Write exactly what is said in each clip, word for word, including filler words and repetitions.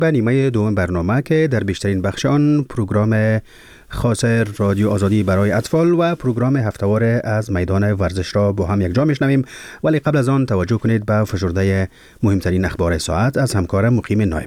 به نیمه دوم برنامه که در بیشترین بخش آن پروگرام خاص رادیو آزادی برای اطفال و پروگرام هفته‌واره از میدان ورزش را با هم یکجا میشنویم، ولی قبل از آن توجه کنید به فشرده مهمترین اخبار ساعت از همکار مقیم نایب.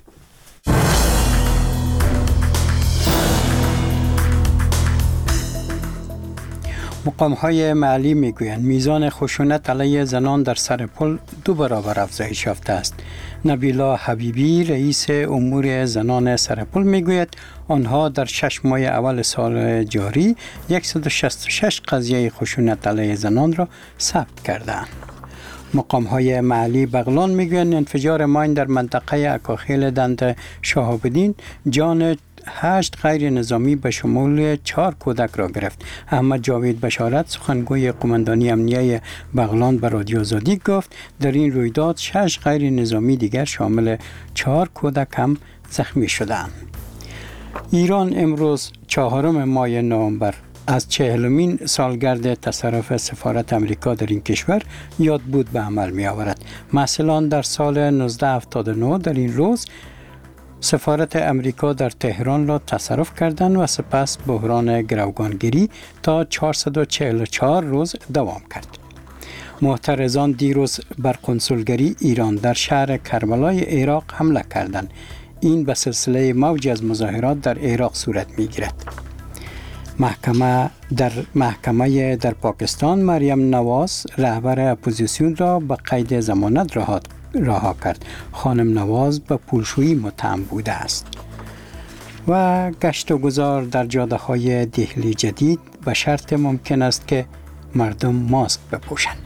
مقام‌های محلی میگویند میزان خشونت علیه زنان در سر پل دو برابر افزایش یافته است. نبیلا حبیبی رئیس امور زنان سر پل میگوید آنها در شش ماه اول سال جاری صد و شصت و شش قضیه خشونت علیه زنان را ثبت کردند. مقام‌های محلی بغلان میگویند انفجار ماین در منطقه اکاخیل دند شهاب‌الدین جان هشت غیر نظامی به شمول چهار کودک را گرفت. احمد جاوید بشارت سخنگوی قماندانی امنیه بغلان به رادیو آزادی گفت در این رویداد شش غیر نظامی دیگر شامل چهار کودک هم زخمی شدند. ایران امروز چهارم ماه نوامبر از چهلمین سالگرد تصرف سفارت امریکا در این کشور یاد بود به عمل می آورد. مثلا در سال نوزده هفتاد و نه در این روز سفارت امریکا در تهران را تصرف کردند و سپس بحران گروگانگیری تا چهارصد و چهل و چهار روز دوام کرد. معترضان دیروز بر قنسولگری ایران در شهر کربلای عراق حمله کردند. این به سلسله موجی از مظاهرات در عراق صورت می‌گیرد. محکمه در محکمه در پاکستان مریم نواز رهبر اپوزیسیون را به قید ضمانت رها رها کرد. خانم نواز به پولشویی متهم بوده است. و گشت و گذار در جاده های دهلی جدید به شرط ممکن است که مردم ماسک بپوشند.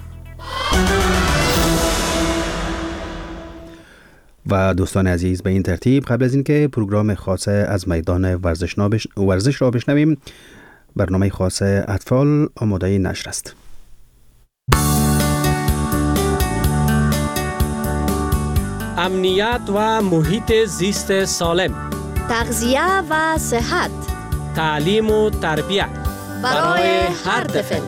و دوستان عزیز، به این ترتیب قبل از اینکه پروگرام خاص از میدان ورزش, نابش... ورزش را بشنویم، برنامه خاص اطفال آماده نشر است. امنیت و محیط زیست سالم، تغذیه و صحت، تعلیم و تربیت برای هر طفل.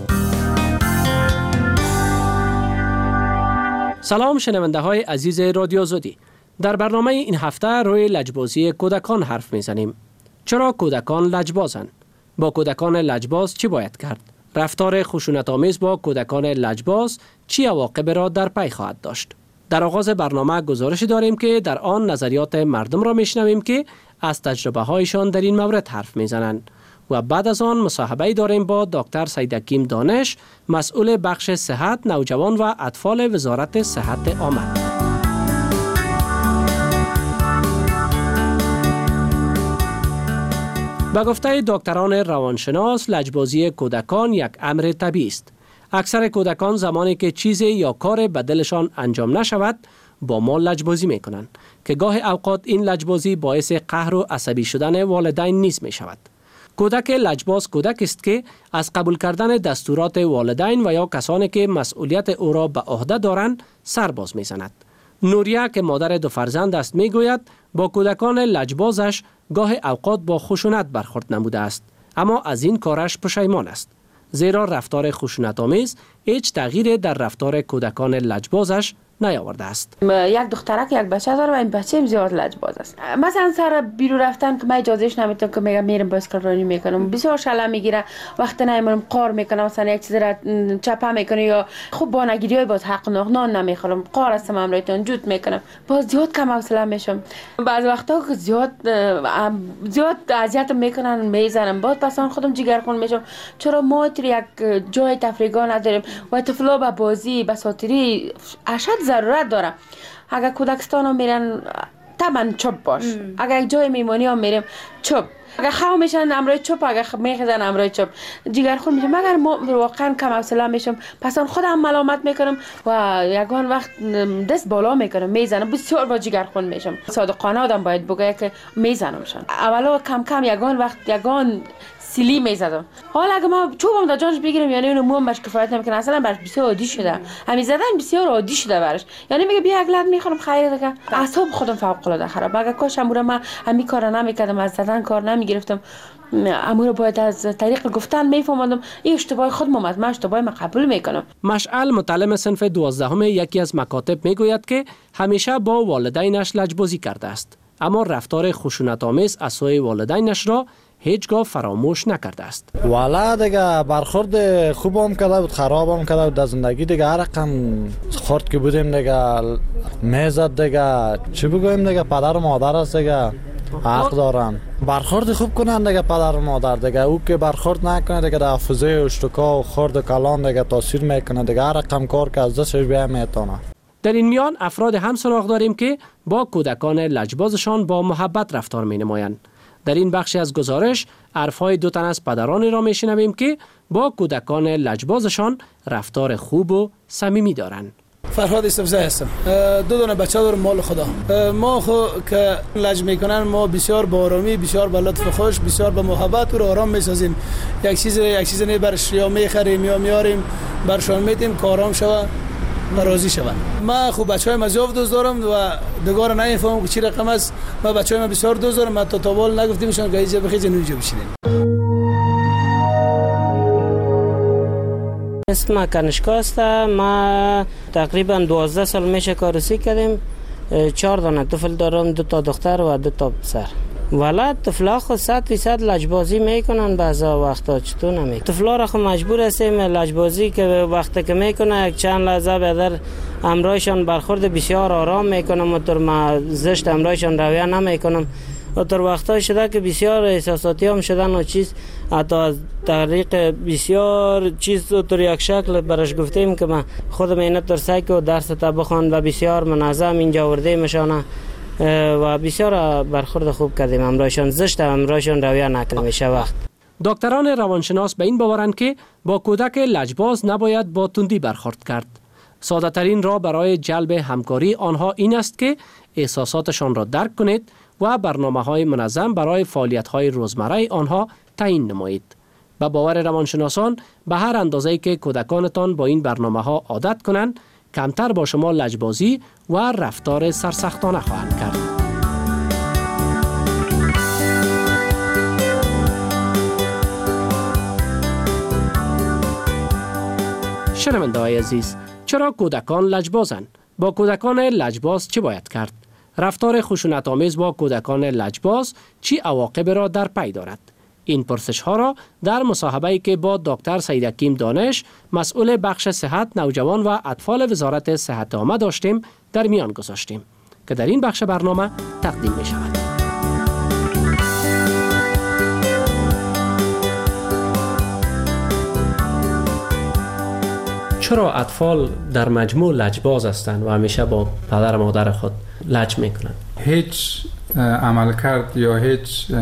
سلام شنونده های عزیز رادیو آزادی. در برنامه این هفته روی لجبازی کودکان حرف میزنیم. چرا کودکان لجبازند؟ با کودکان لجباز چی باید کرد؟ رفتار خشونت‌آمیز با کودکان لجباز چی عواقب را در پی خواهد داشت؟ در آغاز برنامه گزارشی داریم که در آن نظریات مردم را میشنویم که از تجربه هایشان در این مورد حرف میزنند و بعد از آن مصاحبه داریم با دکتر سیدحکیم دانش، مسئول بخش صحت نوجوان و اطفال وزارت صحت عامه. به گفته دکتران روانشناس، لجبازی کودکان یک امر طبیعی است. اکثر کودکان زمانی که چیزی یا کار به دلشان انجام نشود با ما لجبازی می کنند که گاه اوقات این لجبازی باعث قهر و عصبی شدن والدین نیز می شود. کودک لجباز کودک است که از قبول کردن دستورات والدین و یا کسانی که مسئولیت او را به عهده دارند سر باز می زند. نوریه که مادر دو فرزند است می گوید با کودکان لجبازش گاه اوقات با خشونت برخورد نموده است، اما از این کارش پشیمان است، زیرا رفتار خشونت‌آمیز هیچ تغییری در رفتار کودکان لجبازش نیاورده است. یک دخترک یک بچه داره و این بچه هم زیاد لجباز است. مثلا سر بیرون رفتن که من اجازهش نمیدم که میگم میرم بایسکل رانی میکنم، بسیار شله میگیره، وقتی نمیرم قار میکنم، مثلا یک چیز را چپه میکنه یا خوب بانگیری های باز حق نه نان نمیخورم، قار هستم امرایتون جوت میکنم، باز زیاد کم حوصله میشم. بعضی وقتا که زیاد زیاد اذیت میکنن میزنم، باز پس خودم جگرخون میشم، چرا ما یک جای تفریحگاه نداریم و طفلا به بازی به ساتری اشد ضرورت داره. اگر کودکستان ها میرن طبعا چوب باش، اگر جای میمانی ها میریم چوب، اگر خواه میشن امروی چوب، اگر میخزن امروی چوب، جگر خون میشم. اگر ما واقعا کم حوصله میشم پس آن خودم ملامت میکنم و یگان وقت دست بالا میکنم میزنم، بسیار با جگر خون میشم. صادقانه آدم باید بگه که میزنمشان. اولا کم کم یگان وقت یگان سیلی میزدم. حالا اگه ما چوبم در جانش بگیرم یعنی اونو موام باش کفایت نمیکنه، اصلا برش بسیار عادی شده، همین زدن بسیار عادی شده برش. یعنی میگه بیا یک لد میخورم خیر دیگه، اعصاب خودم فوق العاده خراب. اگه کاش امورا من همین کارا نمیکردم، از زدن کار نمیگرفتم، امورا باید از طریق گفتن میفهموندم این اشتباه خودم اومد، من اشتباه ما قبول میکنم. مشعل متعلم صنف دوازدهم یکی از مکاتب میگوید که همیشه با والدینش لجبازی کرده است، اما رفتار خشونت‌آمیز از سوی والدینش را هیچگاه فراموش نکرده است. والا دیگه برخورد خوب هم کرده بود، خراب هم کرده بود. در زندگی دیگه هر رقم خورد که بودیم دیگه میزد دیگه، چی بگویم دیگه، پدر و مادر است دیگه، حق دارن برخورد خوب کنن دیگه پدر و مادر دیگه. او که برخورد نکنه دیگه در حافظه اشتکا و خورد و کلان دیگه تاثیر میکنه دیگه، هر رقم کار که از دستش بیا میتونه. در این میان افراد هم سراغ داریم که با کودکان لجبازشان با محبت رفتار می نمایند. در این بخشی از گزارش حرفهای دو تن از پدرانی را میشنویم که با کودکان لجبازشان رفتار خوب و صمیمی دارند. فرهاد استفزای هستم. دو دونه بچه دارم مال خدا. ما خو که لج میکنن ما بسیار با آرامی، بسیار با لطف خوش، بسیار با محبت و آرام میسازیم. یک چیز یک چیز نه برش یا میخریم یا میاریم برشان میدیم که آرام شوه و راضی شوند. ما خو بچهای ما زیاد دوست دارم و دیگه نمیفهمم که چی رقم است. ما بچهای ما بسیار دوست دارم، ما تا تابال نگفتیمشون که اینجا بخیج نوجا بشینین. اسم کنشکا است. ما تقریبا دوازده سال میشه کارسی کردیم. چهار دانه طفل دارم، دو تا دختر و دو تا پسر. والا طفلا خود صد فیصد لجبازی میکنن، بعضا وقتا چطور نمیکنن. طفلا را خود مجبور هستیم لجبازی که وقتی که میکنه یک چند لحظه بعد امرایشان برخورد بسیار آرام میکنم، مطور ما زشت امرایشان رویه نمیکنم. و در وقتها شده که بسیار احساساتی هم شدن و چیز، حتی از طریق بسیار چیز در یک شکل برش گفتیم که من خودم اینه در سعی که درس تا بخوان و بسیار منظم اینجا ورده میشانه و بسیار برخورد خوب کردیم. امرایشان زشت امرایشان رویه نکنه میشه وقت. دکتران روانشناس به این باورند که با کودک لجباز نباید با تندی برخورد کرد. ساده ترین راه برای جلب همکاری آنها این است که احساساتشان را درک کنید و برنامه‌های منظم برای فعالیت‌های روزمره آنها تعیین نمایید. به باور روانشناسان به هر اندازه‌ای که کودکانتان با این برنامه‌ها عادت کنند، کمتر با شما لجبازی و رفتار سرسختانه خواهند کرد. شنونده‌های عزیز، چرا کودکان لجبازند؟ با کودکان لجباز چه باید کرد؟ رفتار خشونت‌آمیز با کودکان لجباز چی عواقب را در پی دارد؟ این پرسش ها را در مصاحبه‌ای که با دکتر سید حکیم دانش، مسئول بخش صحت نوجوان و اطفال وزارت صحت عامه داشتیم در میان گذاشتیم که در این بخش برنامه تقدیم می شود. چرا اطفال در مجموع لجباز هستند و همیشه با پدر و مادر خود لج میکنند؟ هیچ عملکرد یا هیچ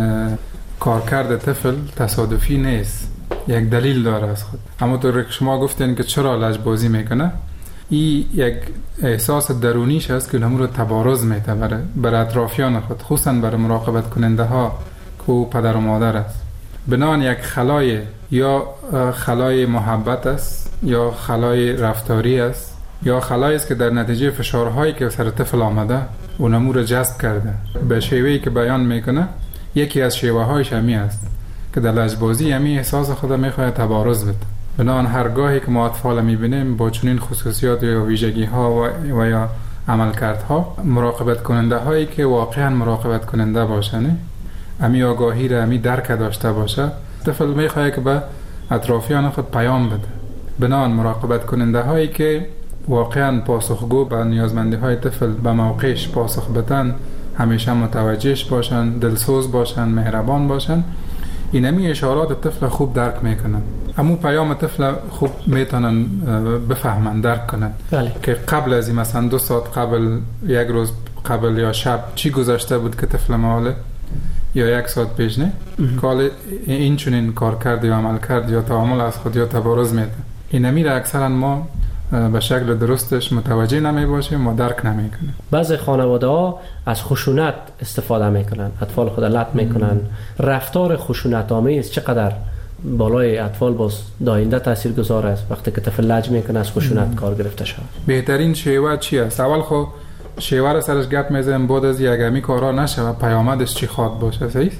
کارکرد طفل تصادفی نیست، یک دلیل داره از خود. اما طور که شما گفتین که چرا لجبازی میکنه، این یک احساس درونیش است که همون رو تبارز میده برای بر اطرافیان خود، خصوصا برای مراقبت کننده ها که پدر و مادر است. بنان یک خلای یا خلای محبت است یا خلای رفتاری است یا خلایی است که در نتیجه فشارهایی که سر طفل آمده و نمو رو جذب کرده به شیوهی که بیان میکنه. یکی از شیوه هایش همی است که در لجبازی همی احساس خود میخواد تبارز بده. بنان هرگاهی که ما اطفال میبینیم با چنین خصوصیات یا ویژگی ها و, و یا عملکردها، مراقبت کننده هایی که واقعا مراقبت کننده باشن، امی آگاهی را امی درک داشته باشه، طفل میخواد که به اطرافیان خود پیام بده. بنان مراقبت کننده هایی که واقعا پاسخگو به نیازمندی های طفل به موقعش پاسخ بدن، همیشه متوجهش باشن، دلسوز باشن، مهربان باشن، اینمی اشارات طفل خوب درک میکنن. همون پیام طفل خوب میتونن بفهمن، درک کنن. بله. که قبل از این مثلا دو ساعت قبل، یک روز قبل یا شب چی گذشته بود که طفل ماله یا یک ساعت پیش نه کال این چنین کار کرد یا عمل کرد یا تعامل از خود یا تبارز میده. اینمی را اکثرا ما به شکل درستش متوجه نمی باشیم و درک نمی کنیم. بعضی خانواده ها از خشونت استفاده میکنن، اطفال خود لط میکنن. رفتار خشونت آمیز چقدر بالای اطفال باز داینده تاثیر گذار است وقتی که طفل لج میکنه از خشونت کار گرفته شود؟ بهترین شیوه چی است؟ اول خو شیوه را سرش گپ میزنیم، بعد از یک امی کارا نشه پیامدش چی خواد باشه. صحیح؟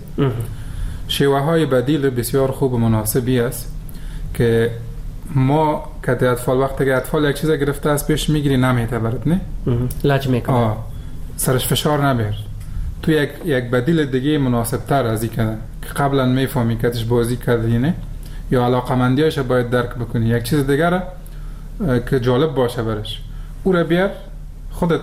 شیوه های بدیل بسیار خوب و مناسبی است که ما که اطفال وقتی که اطفال یک چیز گرفته است پیش میگیری نمیته برات، نه؟ لج میکنه. آه. سرش فشار نبیر. تو یک یک بدیل دیگه مناسب تر از این کردن که قبلا میفهمی کتش بازی کرده نه یا علاقمندیاش باید درک بکنی. یک چیز دیگه که جالب باشه برش او را بیار خودت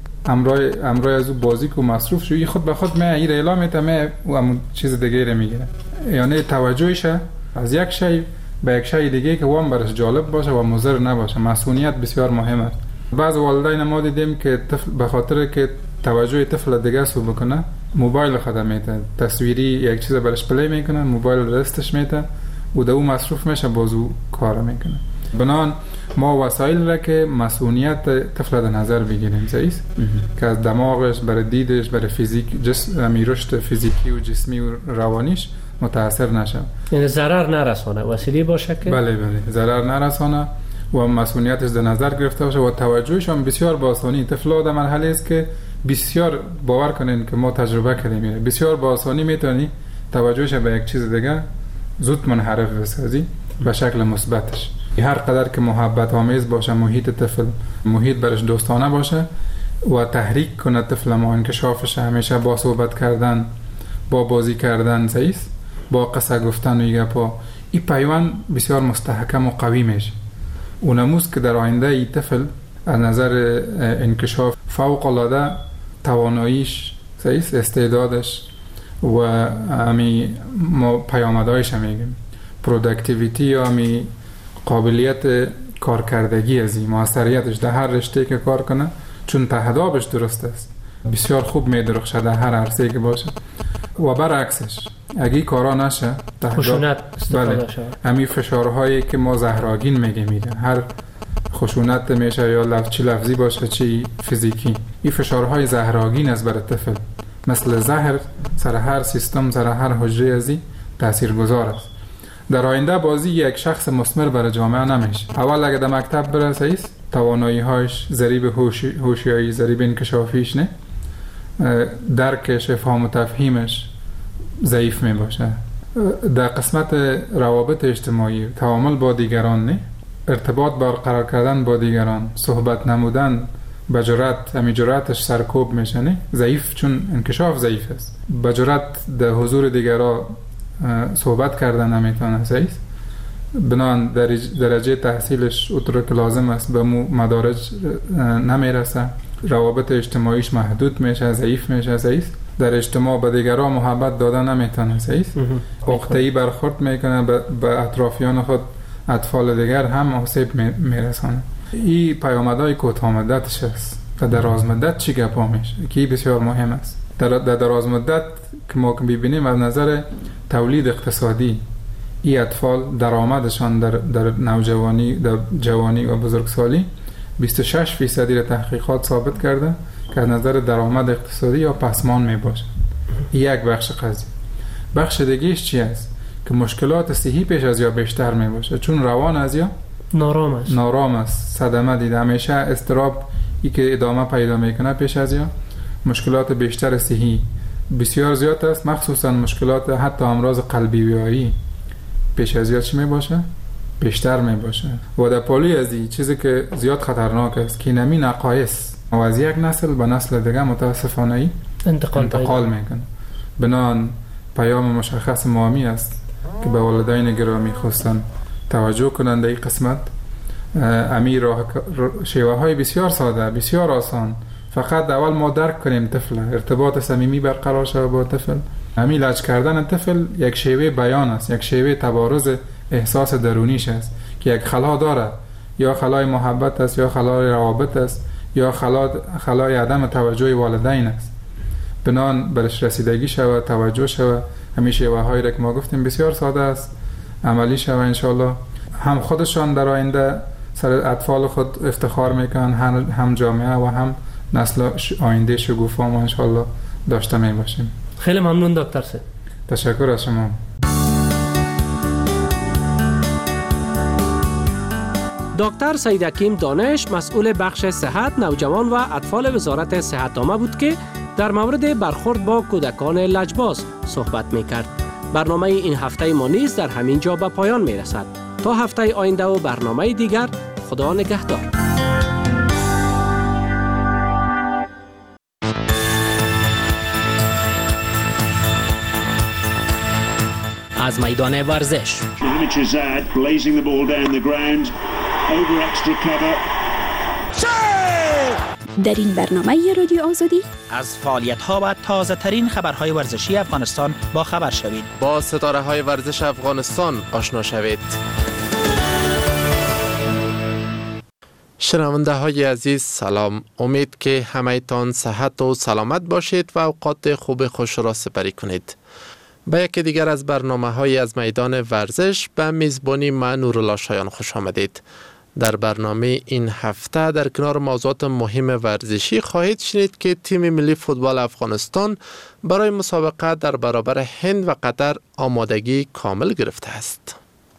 امرای امرای از او بازی کو مصروف شو، خود به خود من این اعلام میتم او همون چیز دیگه رو میگیره. یعنی توجهش از یک شی به یک شی دیگه که وام برش جالب باشه و مضر نباشه. مسئولیت بسیار مهمه. بعض والدین ما دیدیم که طفل به خاطر که توجه طفل دیگه سو بکنه موبایل خدا میته، تصویری یک چیز برش پلی میکنه، موبایل دستش میته و دو مصروف میشه بازو کار میکنه. بنان ما وسایل را که مسئولیت طفل در نظر بگیریم زیست که از دماغش برای دیدش برای فیزیک جسم رشد فیزیکی و جسمی و روانیش متاثر نشه، یعنی ضرر نرسانه، وسیله باشه که بله بله ضرر نرسانه و مسئولیتش در نظر گرفته باشه و توجهش هم بسیار با آسانی. طفل در مرحله است که بسیار باور کنین که ما تجربه کردیم بسیار با آسانی میتونی توجهش به یک چیز دیگه زود منحرف بسازی به شکل مثبتش. هر قدر که محبت آمیز باشه محیط طفل، محیط برش دوستانه باشه و تحریک کنه طفل ما انکشافش همیشه با صحبت کردن، با بازی کردن زیست، با قصه گفتن و یه پا این پیوند بسیار مستحکم و قوی میشه. اونموز که در آینده این طفل از نظر انکشاف فوق العاده تواناییش زیست، استعدادش و امی ما پیامدهایش میگیم پروداکتیویتی یا امی قابلیت کارکردگی از این موثریتش در هر رشته که کار کنه چون تهدابش درست است بسیار خوب میدرخشه در هر عرصه که باشه. و برعکسش اگه کارا نشه خشونت استفاده شد، امی فشارهایی که ما زهراگین میگه میده، هر خشونت میشه یا لفظ چی لفظی باشه چی فیزیکی، این فشارهای زهراگین است برای طفل مثل زهر سر هر سیستم سر هر حجره ازی تاثیرگذار است. در آینده بازی یک شخص مثمر برای جامعه نمیشه. اول اگه در مکتب برسه است توانایی هاش ضریب هوشیاری ضریب انکشافیش نه درکش فهم و تفهیمش ضعیف می باشه. در قسمت روابط اجتماعی تعامل با دیگران نه ارتباط برقرار کردن با دیگران صحبت نمودن به جرأت امی جرأتش سرکوب میشه نه ضعیف چون انکشاف ضعیف است. به جرأت در حضور دیگران صحبت کردن نمیتونه زیست. بنان درجه تحصیلش اونطور که لازم است به مدارج نمیرسه، روابط اجتماعیش محدود میشه، ضعیف میشه زیست. در اجتماع به دیگران محبت دادن نمیتونه زیست. عقده‌ای برخورد میکنه به اطرافیان خود، اطفال دیگر هم آسیب میرسانه. این پیامدهای کوتاه مدتش است. در دراز مدت چی گپا میشه که بسیار مهم است. در دراز مدت که ما ببینیم از نظر تولید اقتصادی این اطفال درآمدشان در در نوجوانی در جوانی و بزرگسالی بیست و شش فیصدی را تحقیقات ثابت کرده که از نظر درآمد اقتصادی یا پسمان می باشه. یک بخش قضیه. بخش دیگهش چی است که مشکلات صحی پیش از یا بیشتر می باشه چون روان از یا نارام است نارام است صدمه دیده همیشه استراب ای که ادامه پیدا میکنه پیش از یا مشکلات بیشتر صحی بسیار زیاد است، مخصوصا مشکلات حتی امراض قلبی ویایی پیش از یا چی می باشه بیشتر می باشه. و در پالی از این چیزی که زیاد خطرناک است که نمی نقایص و از یک نسل به نسل دیگه متاسفانه ای انتقال, انتقال میکنه. بنان پیام مشخص مامی است که به والدین گرامی خواستن توجه کنند این قسمت. امیر شیوه های بسیار ساده بسیار آسان، فقط اول ما درک کنیم طفل، ارتباط صمیمی برقرار شود با طفل. همین لج کردن طفل یک شیوه بیان است، یک شیوه تبارز احساس درونیش است که یک خلا داره، یا خلای محبت است یا خلای روابط است یا خلا خلای عدم توجه والدین است. بنان برش رسیدگی شود، توجه شود. همین شیوه هایی را که ما گفتیم بسیار ساده است، عملی شود انشالله. هم خودشان در آینده سر اطفال خود افتخار میکنن، هم جامعه و هم نسل آینده شگوفا ما انشالله داشته می باشیم. خیلی ممنون دکتر سید. تشکر از شما. دکتر سید حکیم دانش مسئول بخش صحت نوجوان و اطفال وزارت صحت عامه بود که در مورد برخورد با کودکان لجباز صحبت می کرد. برنامه این هفته ما نیز در همین جا به پایان می رسد. تا هفته آینده و برنامه دیگر، خدا نگهدار. از میدان ورزش. در این برنامه رادیو آزادی از فعالیت‌ها و تازه‌ترین خبرهای ورزشی افغانستان با خبر شوید. با ستاره‌های ورزش افغانستان آشنا شوید. شنونده های عزیز سلام. امید که همه تان صحت و سلامت باشید و اوقات خوب خوش را سپری کنید. به یکی دیگر از برنامه های از میدان ورزش به میزبانی من نورالله شایان خوش آمدید. در برنامه این هفته در کنار موضوعات مهم ورزشی خواهید شنید که تیم ملی فوتبال افغانستان برای مسابقه در برابر هند و قطر آمادگی کامل گرفته است.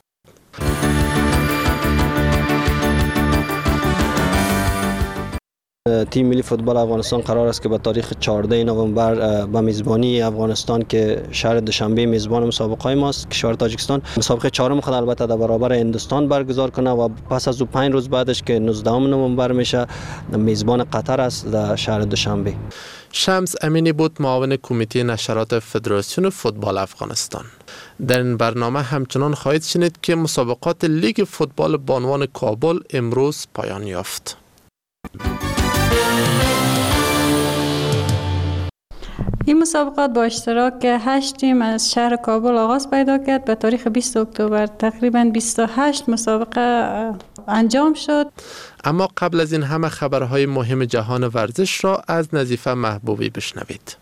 تیم ملی فوتبال افغانستان قرار است که به تاریخ چهاردهم نوامبر به میزبانی افغانستان که شهر دوشنبه میزبان مسابقه ماست کشور تاجیکستان مسابقه چهارم خود البته در برابر هندوستان برگزار کنه و پس از او پنج روز بعدش که نوزدهم نوامبر میشه میزبان قطر است در شهر دوشنبه. شمس امینی بود معاون کمیته نشرات فدراسیون فوتبال افغانستان. در این برنامه همچنان خواهید شنید که مسابقات لیگ فوتبال بانوان کابل امروز پایان یافت. این مسابقات با اشتراک هشت تیم از شهر کابل آغاز پیدا کرد. به تاریخ بیست اکتبر تقریباً بیست و هشت مسابقه انجام شد. اما قبل از این همه خبرهای مهم جهان ورزش را از نظیفه محبوبی بشنوید.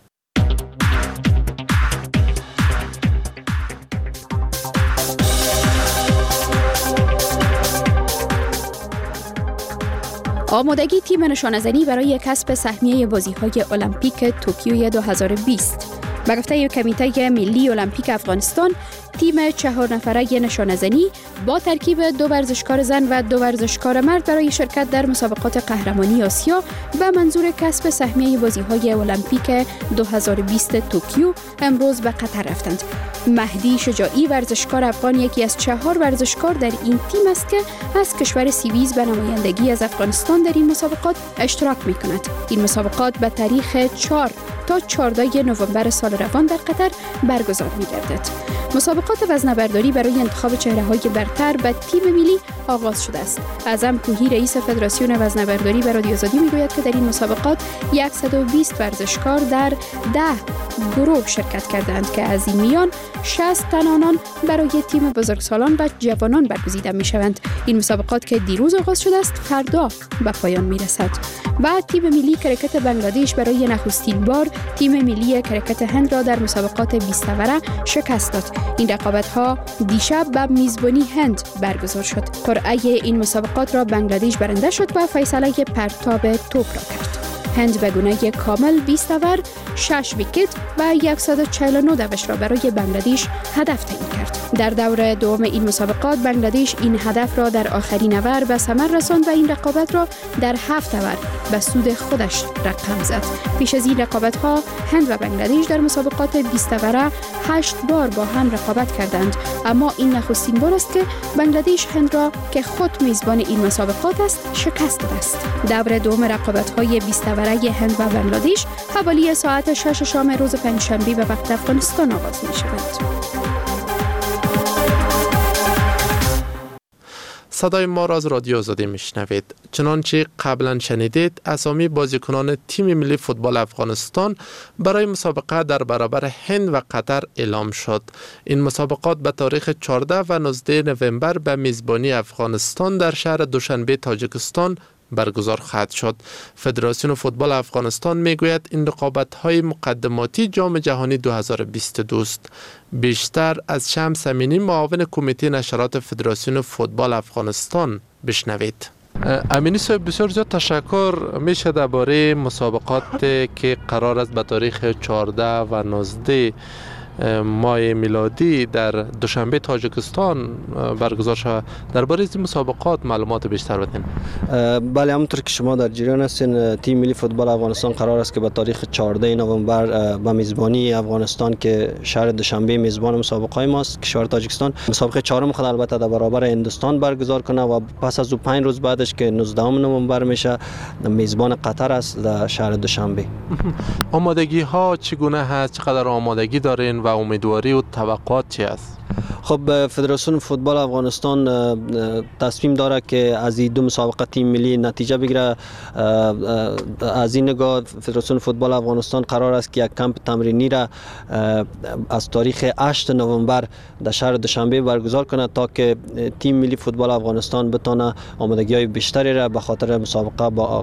آمادگی تیم نشانه‌زنی برای کسب سهمیه بازی‌های المپیک توکیو دو هزار و بیست. به گفته کمیته ملی المپیک افغانستان، تیم چهار نفره نشانه‌زنی با ترکیب دو ورزشکار زن و دو ورزشکار مرد برای شرکت در مسابقات قهرمانی آسیا به منظور کسب سهمیه بازی‌های المپیک دو هزار و بیست توکیو امروز به قطر رفتند. مهدی شجاعی ورزشکار افغان یکی از چهار ورزشکار در این تیم است که از کشور سیویز به نمایندگی از افغانستان در این مسابقات اشتراک می‌کند. این مسابقات به تاریخ چهار تا چهاردهم نوامبر سال روان در قطر برگزار می‌گردد. مسابقات وزنه‌برداری برای انتخاب چهره‌های برتر به تیم ملی آغاز شده است. اعظم کوهی رئیس فدراسیون وزنه‌برداری به رادیو آزادی میگوید که در این مسابقات صد و بیست ورزشکار در ده گروه شرکت کردند که از این میان شصت تن آنان برای تیم بزرگسالان و جوانان برگزیده می‌شوند. این مسابقات که دیروز آغاز شده است فردا به پایان می‌رسد. بعد تیم ملی کرکت بنگلادش برای نخستین بار تیم ملی کرکت هند را در مسابقات بیست وره شکست داد. این رقابت‌ها دیشب به میزبانی هند برگزار شد. قرعه این مسابقات را بنگلادش برنده شد و فیصله پرتاب توپ را کرد. هند به گونه کامل بیست ور، شش ویکت و صد و چهل و نه دوش را برای بنگلادش هدف تعیین کرد. در دور دوم این مسابقات بنگلادش این هدف را در آخرین اور به ثمر رساند و این رقابت را در هفت اور به سود خودش رقم زد. پیش از این رقابت‌ها هند و بنگلادش در مسابقات بیست وره هشت بار با هم رقابت کردند، اما این نخستین بار است که بنگلادش هند را که خود میزبان این مسابقات است شکست داده است. دور دوم رقابت‌های بیست وره هند و بنگلادش حوالی ساعت شش شام روز پنجشنبه به وقت افغانستان آغاز می‌شود. صدای ما را از رادیو آزادی میشنوید. چنانچه قبلا شنیدید اسامی بازیکنان تیم ملی فوتبال افغانستان برای مسابقه در برابر هند و قطر اعلام شد. این مسابقات به تاریخ چهاردهم و نوزدهم نوامبر به میزبانی افغانستان در شهر دوشنبه تاجیکستان برگزار خواهد شد. فدراسیون فوتبال افغانستان میگوید این رقابت‌های مقدماتی جام جهانی دو هزار و بیست و دو است. بیشتر از شمس امینی معاون کمیته نشرات فدراسیون فوتبال افغانستان بشنوید. امینی صاحب بسیار زیاد تشکر. میشه درباره مسابقات که قرار است به تاریخ چهارده و نوزده ماه میلادی در دوشنبه تاجیکستان برگزار شود، درباره این مسابقات معلومات بیشتر بدین. بله، همونطور که شما در جریان هستین تیم ملی فوتبال افغانستان قرار است که به تاریخ چهاردهم نوامبر به میزبانی افغانستان که شهر دوشنبه میزبان مسابقه ماست کشور تاجیکستان مسابقه چهارم خود البته در برابر هندوستان برگزار کنه و پس از او پنج روز بعدش که نوزدهم نوامبر میشه میزبان قطر است در شهر دوشنبه. آمادگی ها چگونه هست؟ چقدر آمادگی دارین و امیدواری و توقعات چی است؟ خب فدراسیون فوتبال افغانستان تصمیم داره که از این دو مسابقه تیم ملی نتیجه بگیره. از این نگاه فدراسیون فوتبال افغانستان قرار است که یک کمپ تمرینی را از تاریخ هشت نوامبر در شهر دوشنبه برگزار کنه تا که تیم ملی فوتبال افغانستان بتونه آمادگی‌های بیشتری را به خاطر مسابقه با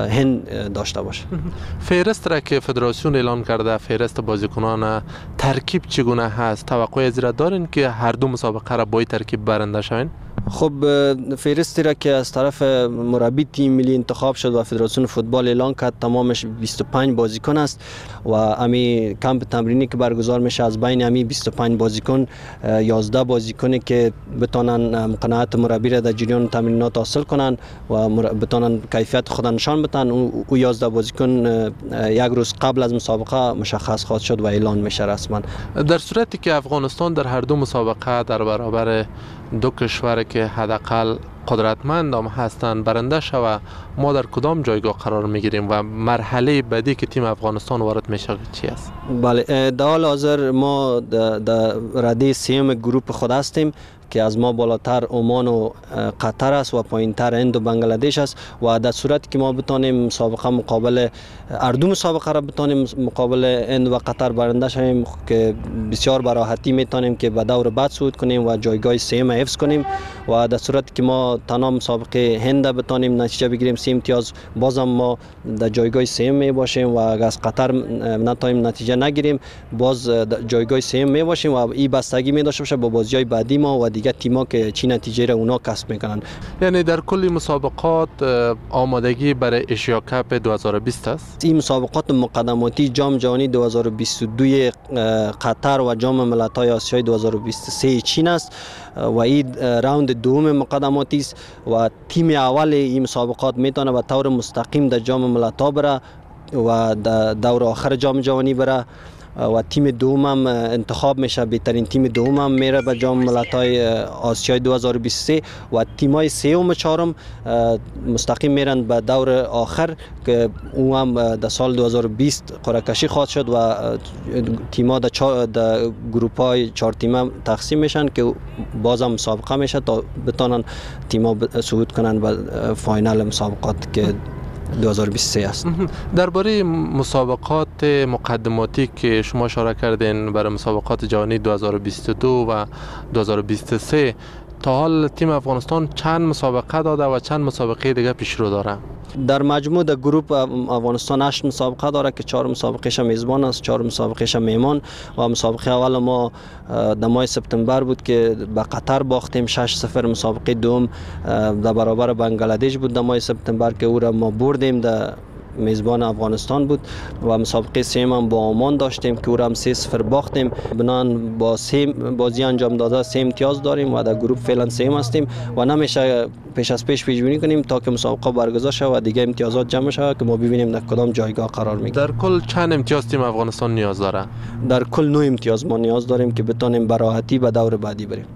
هند داشته باشه. فهرست را که فدراسیون اعلام کرده، فهرست بازیکنان ترکیب چگونه هست؟ توقع از را دارین که هر دو مسابقه را با این ترکیب برنده شوین؟ خب فهرستی را که از طرف مربی تیم ملی انتخاب شد و فدراسیون فوتبال اعلان کرد تمامش بیست و پنج بازیکن است و امی کمپ تمرینی که برگزار میشه از بین امی بیست و پنج بازیکن یازده بازیکنی که بتونن قناعت مربی را در جریان تمرینات حاصل کنن و بتونن کیفیت خود نشان بدن. او یازده بازیکن یک روز قبل از مسابقه مشخص خواهد شد و اعلان میشه رسما. در صورتی که افغانستان در هر دو مسابقه در برابر دو کشور که حداقل قدرتمند هم هستند برنده شوه، ما در کدام جایگاه قرار میگیریم و مرحله بعدی که تیم افغانستان وارد میشه چی است؟ بله، در حال حاضر ما در رده سیم گروپ خود هستیم که از ما بالاتر عمان و قطر است و پایینتر هند و بنگلادش است و در صورتی که ما بتانیم مسابقه مقابل هر دو مسابقه را بتانیم مقابل هند و قطر برنده شویم که بسیار به راحتی میتونیم که به دور بعد صعود کنیم و جایگاه سیم حفظ کنیم و در صورتی که ما تنها مسابقه هند بتانیم نتیجه بگیریم سه امتیاز، بازم ما در جایگاه سیم می باشیم و اگر از قطر نتونیم نتیجه نگیریم باز جایگاه سیم می باشیم و این بستگی می داشته باشه با بازی‌های بعدی ما و دیگه تیم‌ها که چی نتیجه را اونا کسب میکنن. یعنی در کل مسابقات آمادگی برای اشیا کپ دو هزار و بیست است. این مسابقات مقدماتی جام جهانی دو هزار و بیست و دو قطر و جام ملت‌های آسیای دو هزار و بیست و سه چین است و این راوند دوم مقدماتی است و تیم اول این مسابقات میتونه به طور مستقیم در جام ملت‌ها بره و در دور آخر جام جهانی بره و تیم دوم هم انتخاب میشه، بهترین تیم دوم هم میره به جام ملت‌های آسیای دو هزار و بیست و سه و تیم‌های سوم و چهارم مستقیم میرن به دور آخر که او هم در سال دو هزار و بیست قرعه کشی خواهد شد و تیم‌ها در چهار در گروپ‌های چهار تیمه تقسیم میشن که بازم مسابقه میشه تا بتونن تیم‌ها صعود کنن به فاینال مسابقات که دو هزار و بیست و سه است. درباره مسابقات مقدماتی که شما اشاره کردین برای مسابقات جهانی دو هزار و بیست و دو و دو هزار و بیست و سه تا حال تیم افغانستان چند مسابقه داده و چند مسابقه دیگه پیش رو داره؟ در مجموع در گروپ افغانستان هشت مسابقه داره که چهار مسابقهش میزبان است، چهار مسابقهش میهمان و مسابقه اول ما در ماه سپتامبر بود که به قطر باختیم شش صفر. مسابقه دوم در برابر بنگلادش بود در ماه سپتامبر که او را ما بردیم، در میزبان افغانستان بود و مسابقه سیم هم با عمان داشتیم که او را هم سه صفر باختیم. بنان با سه بازی انجام داده سه امتیاز داریم و در گروپ فعلا سیم هستیم و نمیشه پیش از پیش پیش بینی کنیم تا که مسابقه برگزار شود و دیگه امتیازات جمع شود که ما ببینیم در کدام جایگاه قرار میگیریم. در کل چند امتیاز تیم افغانستان نیاز داره؟ در کل نه امتیاز ما نیاز داریم که بتونیم به راحتی به دور بعدی بریم.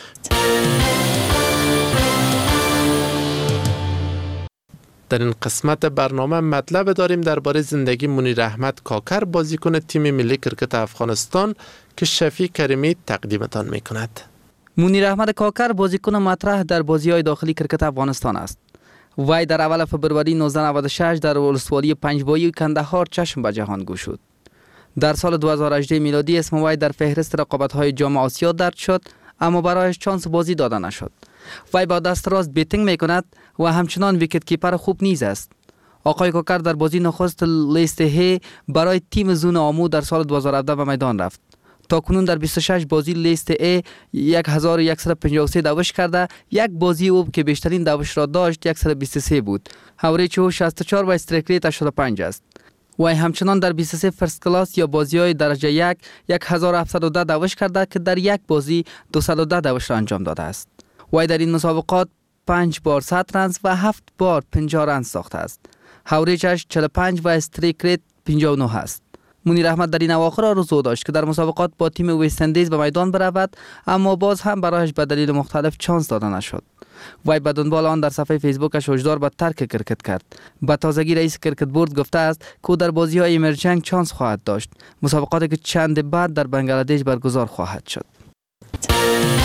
در این قسمت برنامه مطلب داریم درباره زندگی منیر احمد کاکر، بازیکن تیم ملی کرکت افغانستان که شفیع کریمی تقدیمتان میکند. منیر احمد کاکر بازیکن مطرح در بازی‌های داخلی کرکت افغانستان است. وی در اول فبروری نوزده نود و شش در ولسوالی پنجبایی کندهار چشم به جهان گشود. در سال دو هزار و هجده میلادی اسم وی در فهرست رقابت‌های جام آسیا درج شد اما برایش چانس بازی داده نشد. وی با دست راست بیتینگ میکند و همچنان ویکت کیپر خوب نیز است. آقای کاکر در بازی نخست لیست ه برای تیم زون آمو در سال دو هزار و هفده به میدان رفت. تا کنون در بیست و شش بازی لیست ا هزار و صد و پنجاه و سه دوش کرده، یک بازی او که بیشترین دوش را داشت صد و بیست و سه بود. اوریج او شصت و چهار و استریک ریت هشتاد و پنج است. وی همچنان در بیست و سه فرست کلاس یا بازی‌های درجه یک هزار و هفتصد و ده دوش کرده که در یک بازی دویست و ده دوش را انجام داده است. وی در این مسابقات پنج بار صد رنز و هفت بار پنجاه رنز ساخته است. اوریجش چهل و پنج و استریک ریت پنجاه و نه است. منیر احمد در این اواخر آرزو داشت که در مسابقات با تیم وست اندیز به میدان برود اما باز هم برایش به دلیل مختلف چانس داده نشد. وی به دنبال آن در صفحه فیسبوکش هشدار به ترک کرکت کرد. به تازگی رئیس کرکت بورد گفته است که در بازی‌های ایمرجنگ چانس خواهد داشت، مسابقاتی که چند بعد در بنگلادش برگزار خواهد شد.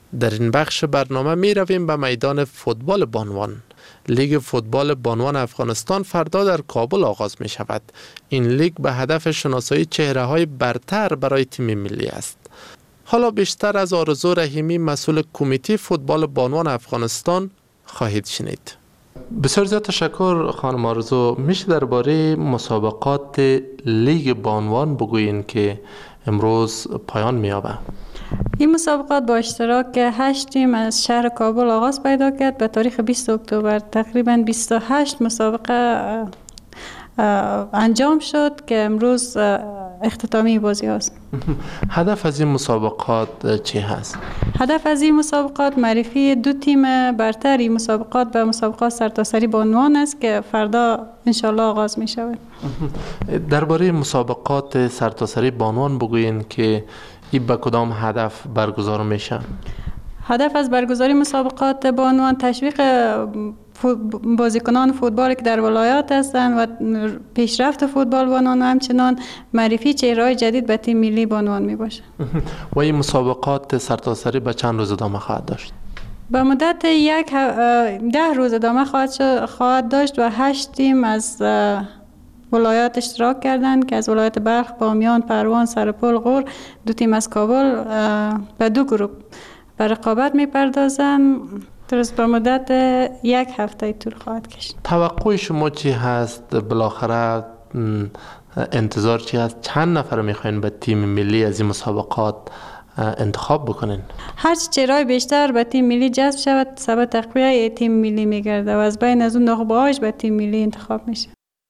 در این بخش برنامه می رویم به میدان فوتبال بانوان. لیگ فوتبال بانوان افغانستان فردا در کابل آغاز می شود. این لیگ به هدف شناسایی چهره های برتر برای تیم ملی است. حالا بیشتر از آرزو رحیمی مسئول کمیته فوتبال بانوان افغانستان خواهید شنید. بسیار زیاد تشکر خانم آرزو. میشه درباره مسابقات لیگ بانوان بگویین که امروز پایان می‌یابه؟ این مسابقات با اشتراک هشت تیم از شهر کابل آغاز پیدا کرد. به تاریخ بیست اکتبر تقریباً بیست و هشت مسابقه انجام شد که امروز اختتامی بازی هست. هدف از این مسابقات چی هست؟ هدف از این مسابقات معرفی دو تیم برتر این مسابقات به مسابقات سرتاسری بانوان است که فردا انشالله آغاز می شود. درباره مسابقات سرتاسری بانوان بگوین که این به کدام هدف برگزار میشه؟ هدف از برگزاری مسابقات بانوان تشویق بازیکنان فوتبال که در ولایات هستند و پیشرفت فوتبال بانوان و همچنان معرفی چهره‌های جدید به تیم ملی بانوان می باشه. و این مسابقات سرتاسری به چند روز ادامه خواهد داشت؟ به مدت یک ده روز ادامه خواهد, خواهد داشت و هشت تیم از ولایات اشتراک کردند که از ولایت بلخ، بامیان، پروان، سرپل، غور، دو تیم از کابل به دو گروه به رقابت می‌پردازند. درست به مدت یک هفته طول خواهد کشید. توقع شما چی هست؟ بالاخره انتظار چی هست؟ چند نفر میخواین به تیم ملی از این مسابقات انتخاب بکنین؟ هرچی چهره‌های بیشتر به تیم ملی جذب شود سبب تقویت تیم ملی میگرده و از بین از اون نخبه‌هاش به تیم ملی انتخاب میشه.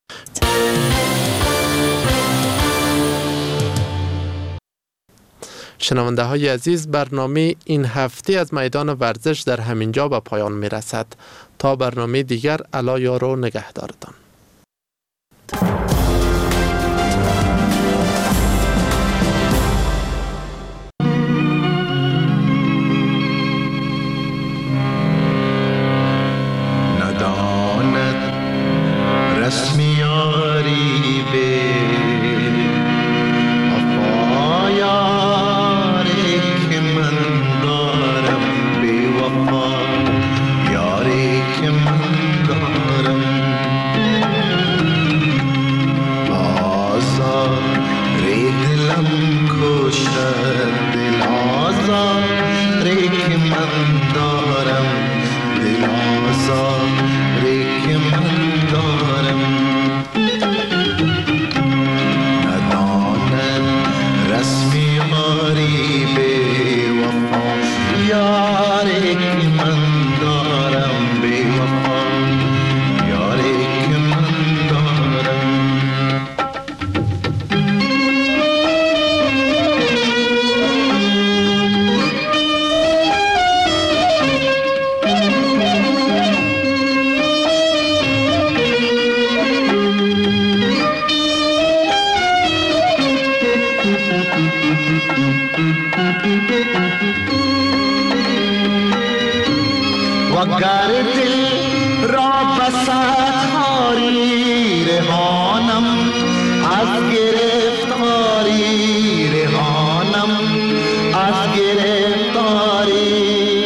شنونده های عزیز، برنامه این هفته از میدان ورزش در همینجا به پایان می رسد. تا برنامه دیگر، الا یار و نگهدارتان. نداند رسمیاری به وگر دل را بساتاری رهانم از گرفتاری رهانم از گرفتاری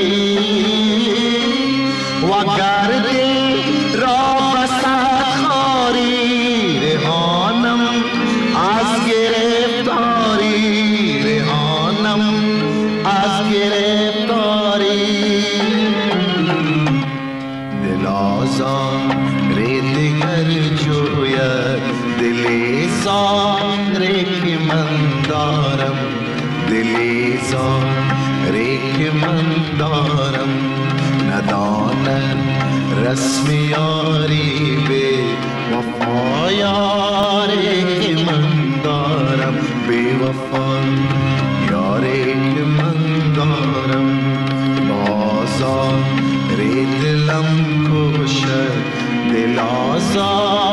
وگر دل را بساتاری رهانم از گرفتاری رهانم از گرفتاری دلی زاری که من دارم دلی زاری که من دارم ندانم رسم یاری به وفا یاری که من دارم به وفا یاری که من دارم بازار دلم کشد دل آزار